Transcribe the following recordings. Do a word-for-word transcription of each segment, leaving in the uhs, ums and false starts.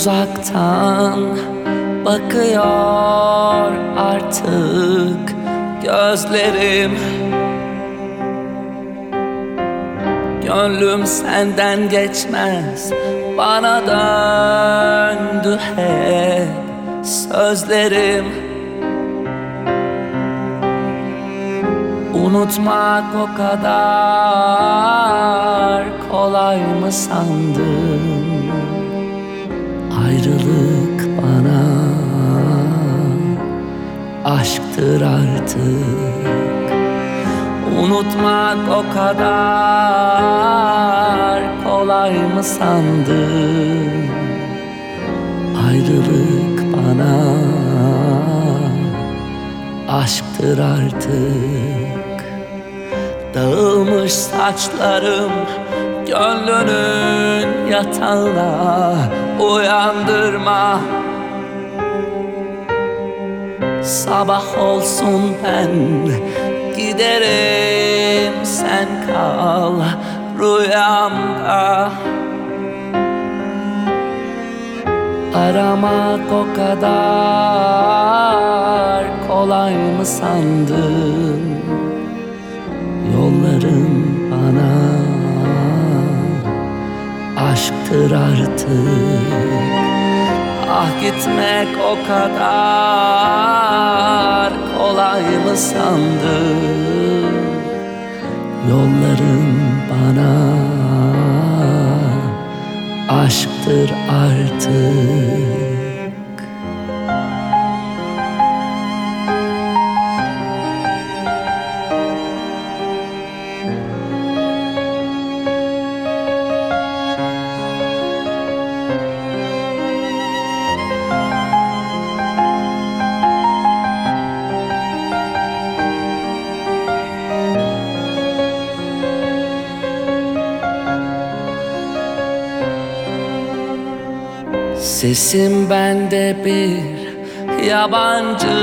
Uzaktan bakıyor artık gözlerim. Gönlüm senden geçmez, bana döndü hep sözlerim. Unutmak o kadar kolay mı sandın? Ayrılık bana aşktır artık. Unutmak o kadar kolay mı sandın? Ayrılık bana aşktır artık. Dağılmış saçlarım gönlünün yatağına uyandırma. Sabah olsun ben giderim, sen kal rüyamda. Aramak o kadar kolay mı sandın? Yolların bana aşktır artık. Ah, gitmek o kadar kolay mı sandın? Yolların bana aşktır artık. Sesim bende bir yabancı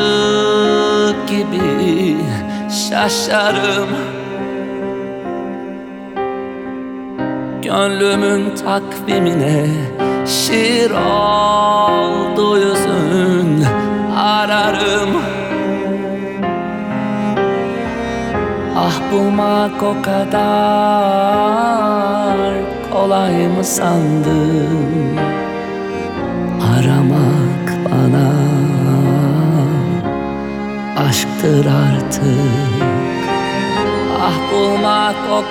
gibi, şaşarım. Gönlümün takvimine şiir oldu yüzün, ararım. Ah, bulmak o kadar kolay mı sandın? Aramak bana aşktır artık. Ah, bulmak o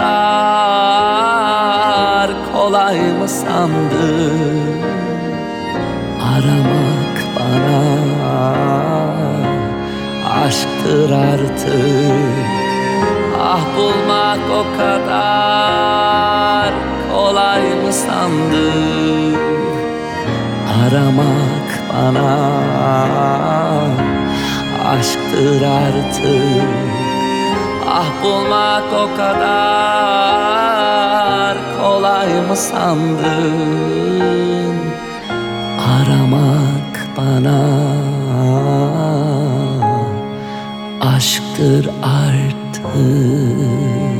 kadar kolay mı sandın? Aramak bana aşktır artık. Ah, bulmak o kadar kolay mı sandın? Aramak bana aşktır artık. Ah, bulmak o kadar kolay mı sandın? Aramak bana aşktır artık.